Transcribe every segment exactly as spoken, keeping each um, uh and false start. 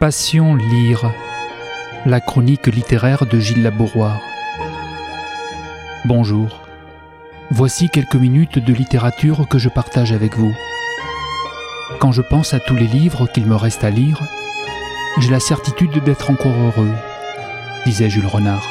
Passion lire, la chronique littéraire de Gilles Labouroire. Bonjour, voici quelques minutes de littérature que je partage avec vous. Quand je pense à tous les livres qu'il me reste à lire, j'ai la certitude d'être encore heureux, disait Jules Renard.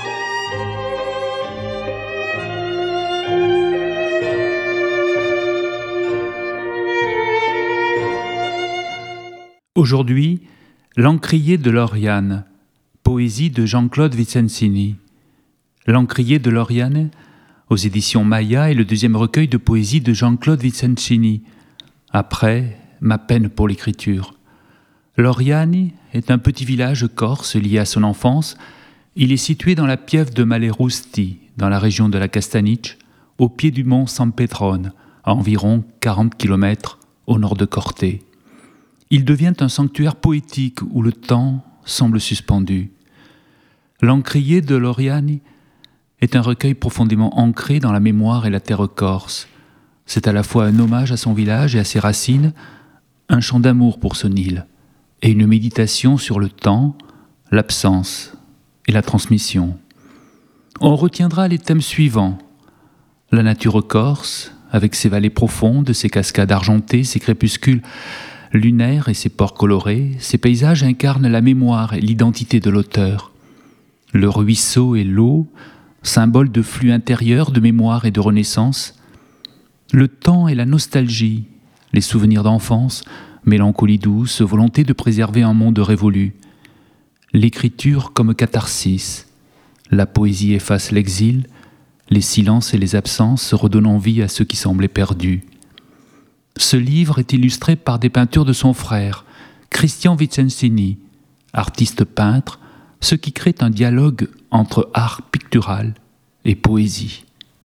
Aujourd'hui, L'Encrier de Lauriane, poésie de Jean-Claude Vicenzini. L'Encrier de Lauriane, aux éditions Maya, est le deuxième recueil de poésie de Jean-Claude Vicenzini. Après, ma peine pour l'écriture. Lauriane est un petit village corse lié à son enfance. Il est situé dans la piève de Malerousti, dans la région de la Castaniche, au pied du mont San Petrone, à environ quarante kilomètres au nord de Corte. Il devient un sanctuaire poétique où le temps semble suspendu. L'Encrier de Lauriane est un recueil profondément ancré dans la mémoire et la terre corse. C'est à la fois un hommage à son village et à ses racines, un chant d'amour pour son île, et une méditation sur le temps, l'absence et la transmission. On retiendra les thèmes suivants: la nature corse, avec ses vallées profondes, ses cascades argentées, ses crépuscules lunaires et ses ports colorés. Ces paysages incarnent la mémoire et l'identité de l'auteur. Le ruisseau et l'eau, symbole de flux intérieur, de mémoire et de renaissance. Le temps et la nostalgie, les souvenirs d'enfance, mélancolie douce, volonté de préserver un monde révolu. L'écriture comme catharsis. La poésie efface l'exil, les silences et les absences redonnant vie à ceux qui semblaient perdus. Ce livre est illustré par des peintures de son frère, Christian Vicenzini, artiste peintre, ce qui crée un dialogue entre art pictural et poésie.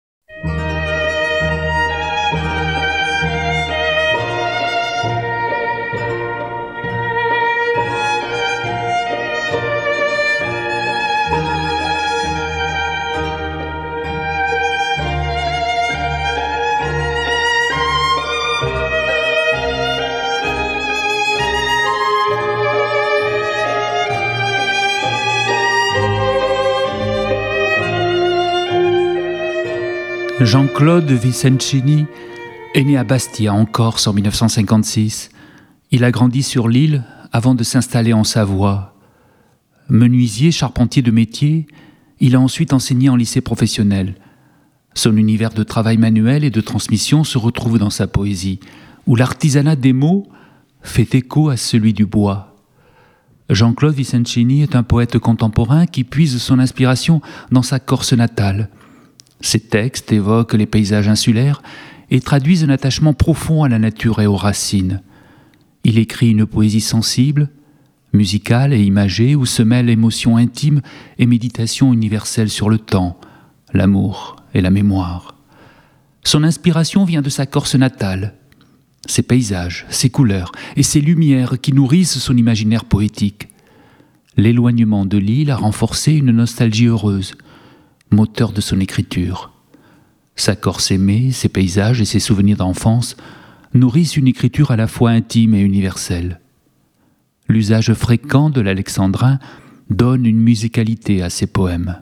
Jean-Claude Vicenzini est né à Bastia, en Corse, en mille neuf cent cinquante-six. Il a grandi sur l'île avant de s'installer en Savoie. Menuisier, charpentier de métier, il a ensuite enseigné en lycée professionnel. Son univers de travail manuel et de transmission se retrouve dans sa poésie, où l'artisanat des mots fait écho à celui du bois. Jean-Claude Vicenzini est un poète contemporain qui puise son inspiration dans sa Corse natale. Ses textes évoquent les paysages insulaires et traduisent un attachement profond à la nature et aux racines. Il écrit une poésie sensible, musicale et imagée où se mêlent émotions intimes et méditation universelle sur le temps, l'amour et la mémoire. Son inspiration vient de sa Corse natale, ses paysages, ses couleurs et ses lumières qui nourrissent son imaginaire poétique. L'éloignement de l'île a renforcé une nostalgie heureuse, moteur de son écriture. Sa Corse aimée, ses paysages et ses souvenirs d'enfance nourrissent une écriture à la fois intime et universelle. L'usage fréquent de l'alexandrin donne une musicalité à ses poèmes.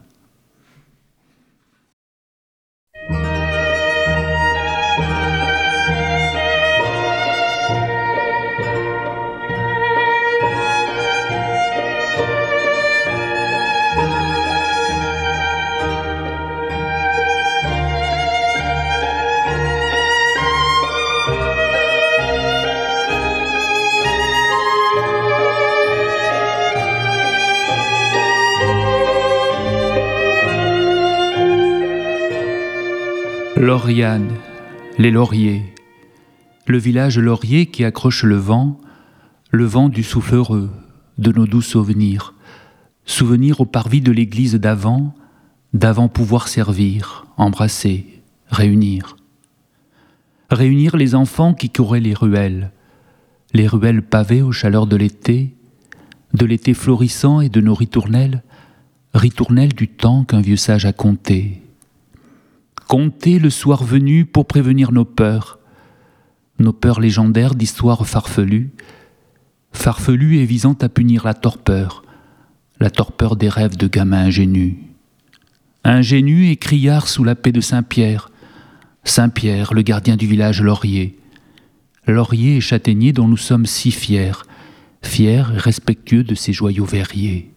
Lauriane, les lauriers. Le village laurier qui accroche le vent, le vent du souffle heureux, de nos doux souvenirs. Souvenirs au parvis de l'église d'avant, d'avant pouvoir servir, embrasser, réunir. Réunir les enfants qui couraient les ruelles, les ruelles pavées aux chaleurs de l'été, de l'été florissant et de nos ritournelles, ritournelles du temps qu'un vieux sage a compté. Compter le soir venu pour prévenir nos peurs, nos peurs légendaires d'histoires farfelues, farfelue et visant à punir la torpeur, la torpeur des rêves de gamins ingénus. Ingénus et criards sous la paix de Saint-Pierre, Saint-Pierre, le gardien du village Laurier, Laurier et châtaignier dont nous sommes si fiers, fiers et respectueux de ces joyaux verriers.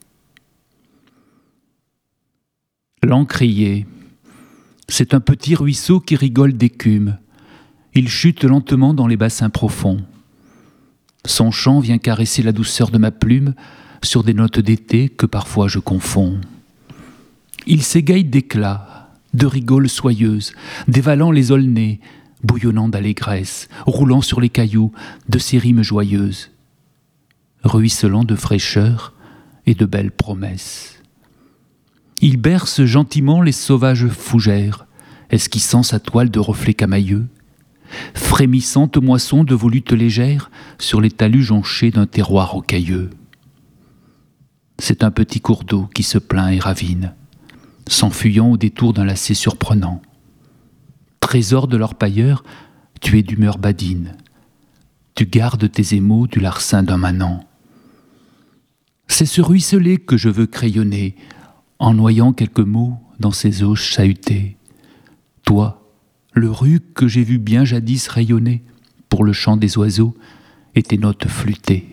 L'Encrier, c'est un petit ruisseau qui rigole d'écume. Il chute lentement dans les bassins profonds. Son chant vient caresser la douceur de ma plume sur des notes d'été que parfois je confonds. Il s'égaye d'éclats, de rigoles soyeuses, dévalant les aulnais, bouillonnant d'allégresse, roulant sur les cailloux de ses rimes joyeuses, ruisselant de fraîcheur et de belles promesses. Il berce gentiment les sauvages fougères, esquissant sa toile de reflets camailleux, frémissante moisson de volutes légères sur les talus jonchés d'un terroir rocailleux. C'est un petit cours d'eau qui se plaint et ravine, s'enfuyant au détour d'un lacet surprenant. Trésor de l'orpailleur, tu es d'humeur badine, tu gardes tes émaux du larcin d'un manant. C'est ce ruisselet que je veux crayonner, en noyant quelques mots dans ces eaux chahutées. Toi, le ruc que j'ai vu bien jadis rayonner pour le chant des oiseaux et tes notes flûtées.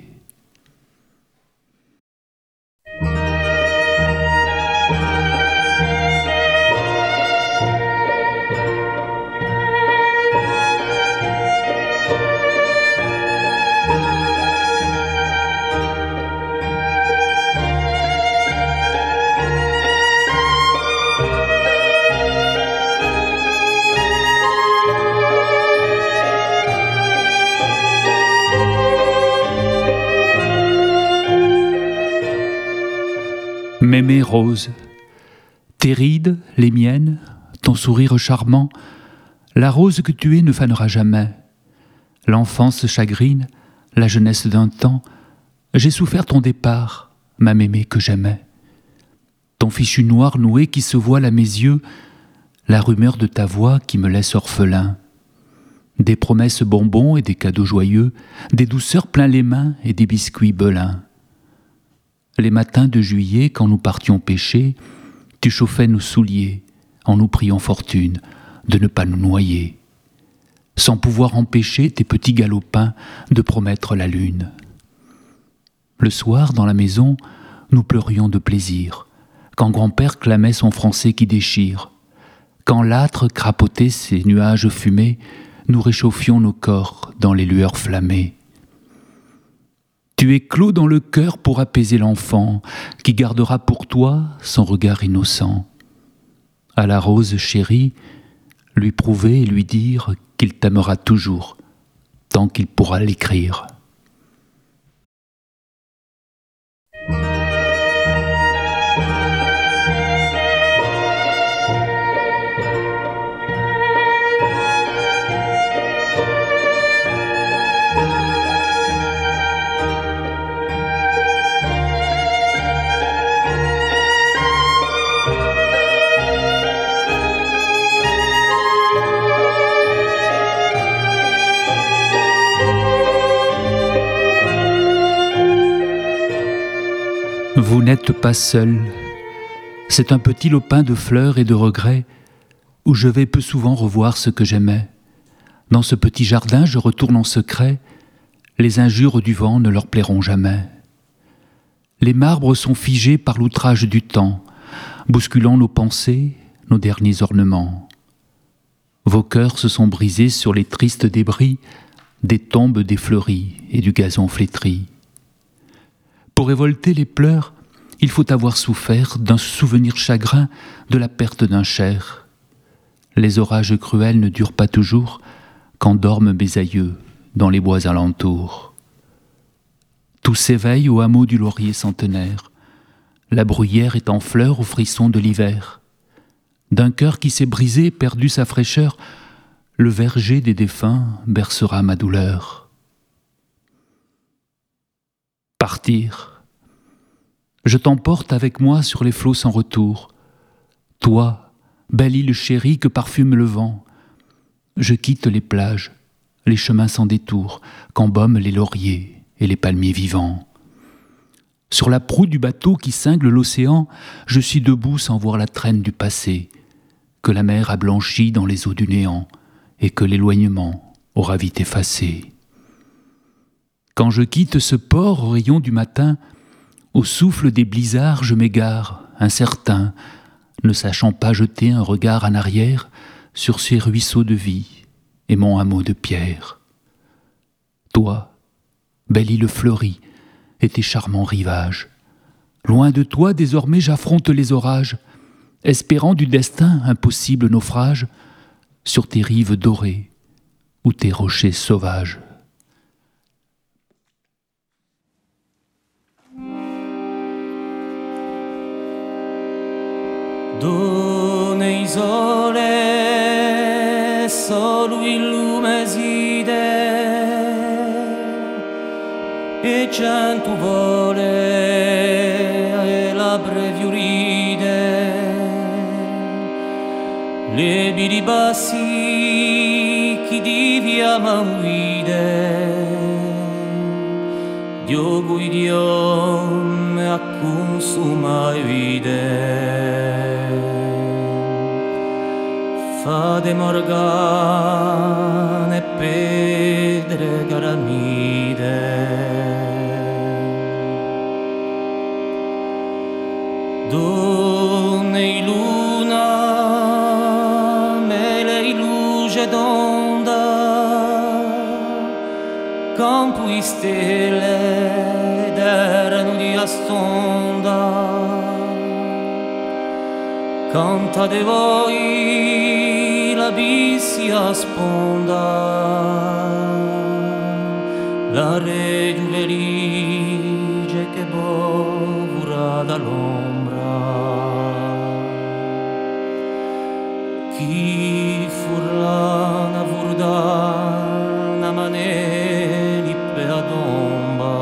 Mémé rose, tes rides, les miennes, ton sourire charmant, la rose que tu es ne fanera jamais. L'enfance chagrine, la jeunesse d'un temps, j'ai souffert ton départ, ma mémé que j'aimais. Ton fichu noir noué qui se voile à mes yeux, la rumeur de ta voix qui me laisse orphelin. Des promesses bonbons et des cadeaux joyeux, des douceurs plein les mains et des biscuits belins. Les matins de juillet, quand nous partions pêcher, tu chauffais nos souliers, en nous priant fortune de ne pas nous noyer, sans pouvoir empêcher tes petits galopins de promettre la lune. Le soir, dans la maison, nous pleurions de plaisir, quand grand-père clamait son français qui déchire, quand l'âtre crapotait ses nuages fumés, nous réchauffions nos corps dans les lueurs flammées. Tu es clos dans le cœur pour apaiser l'enfant, qui gardera pour toi son regard innocent. À la rose chérie, lui prouver et lui dire qu'il t'aimera toujours, tant qu'il pourra l'écrire. Vous n'êtes pas seul, c'est un petit lopin de fleurs et de regrets où je vais peu souvent revoir ce que j'aimais. Dans ce petit jardin, je retourne en secret, les injures du vent ne leur plairont jamais. Les marbres sont figés par l'outrage du temps, bousculant nos pensées, nos derniers ornements. Vos cœurs se sont brisés sur les tristes débris des tombes défleuries et du gazon flétri. Pour révolter les pleurs, il faut avoir souffert d'un souvenir chagrin de la perte d'un cher. Les orages cruels ne durent pas toujours quand dorment mes aïeux dans les bois alentours. Tout s'éveille au hameau du laurier centenaire. La bruyère est en fleurs au frisson de l'hiver. D'un cœur qui s'est brisé, perdu sa fraîcheur, le verger des défunts bercera ma douleur. Partir. Je t'emporte avec moi sur les flots sans retour. Toi, belle île chérie que parfume le vent, je quitte les plages, les chemins sans détour, qu'embaument les lauriers et les palmiers vivants. Sur la proue du bateau qui cingle l'océan, je suis debout sans voir la traîne du passé, que la mer a blanchi dans les eaux du néant et que l'éloignement aura vite effacé. Quand je quitte ce port au rayon du matin, au souffle des blizzards je m'égare, incertain, ne sachant pas jeter un regard en arrière sur ces ruisseaux de vie et mon hameau de pierre. Toi, belle île fleurie, et tes charmants rivages, loin de toi désormais j'affronte les orages, espérant du destin un possible naufrage sur tes rives dorées ou tes rochers sauvages. Dove isole solo il lume side e cento vole e la breviuride le biri bassi chi di via mauide Dio guidio me a consuma vide Fade morgane pedre garamide Donne luna me le luce d'onda campo e stelle d'erano di astonda canta de voi la bissia sponda la re giuvelige che bovura dall'ombra chi furlana vurdana maneli pe adomba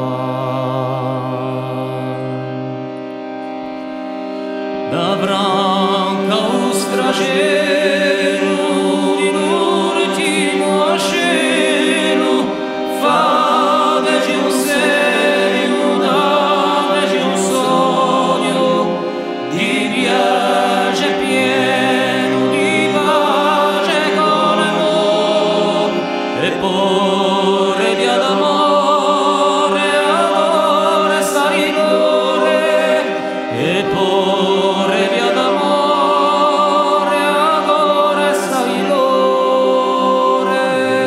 da branca ostragero di l'ultimo cielo fateci un segno dateci un sogno di viaggio pieno di pace con amore e porre via d'amore adore stai l'ore e porre via d'amore adore stai l'ore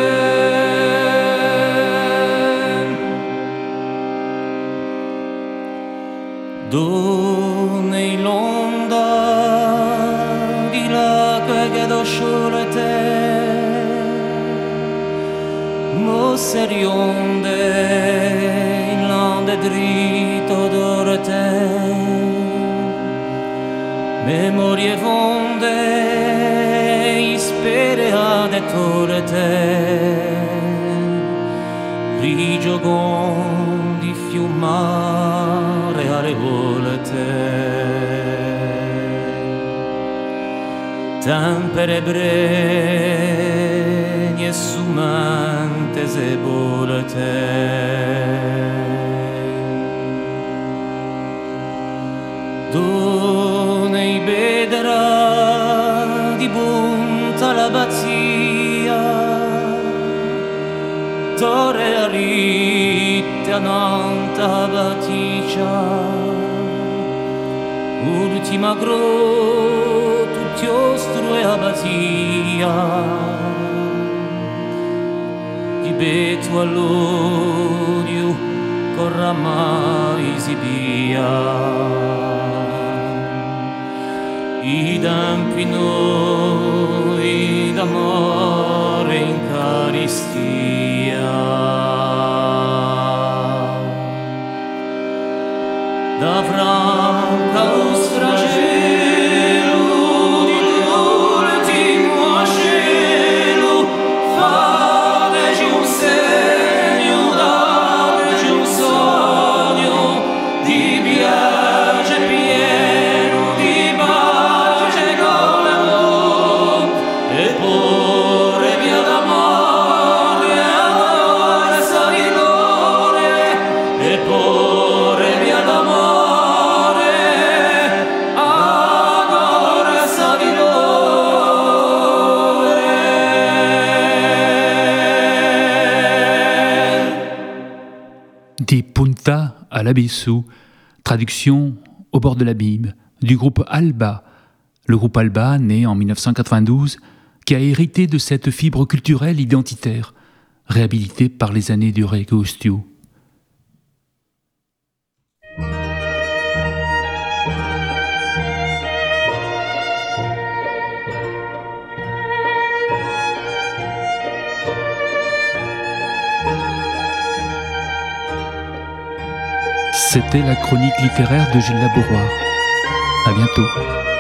donne l'onda di là che do sciolete mosse rionde in lande dritto d'orte memorie fonde ispereade torte rigiogon di fiumare alle volte tempere bregne sumante sebolete dove i bedra di bunta la bazzia torre a ritte a nanta batica ultima gro tutti ostro e abasia di beto all'odio corra mai si via i dampi noi d'amore in caristia da franca ostragero di l'ultimo cielo fateci un segno dateci un sogno di viaggio pieno di pace con amore e porre via d'amore Di Punta all'Abisso, traduction au bord de l'abîme, du groupe Alba. Le groupe Alba, né en mille neuf cent quatre-vingt-douze, qui a hérité de cette fibre culturelle identitaire, réhabilitée par les années du reggae studio. C'était la chronique littéraire de Gilles Labouroir. À bientôt.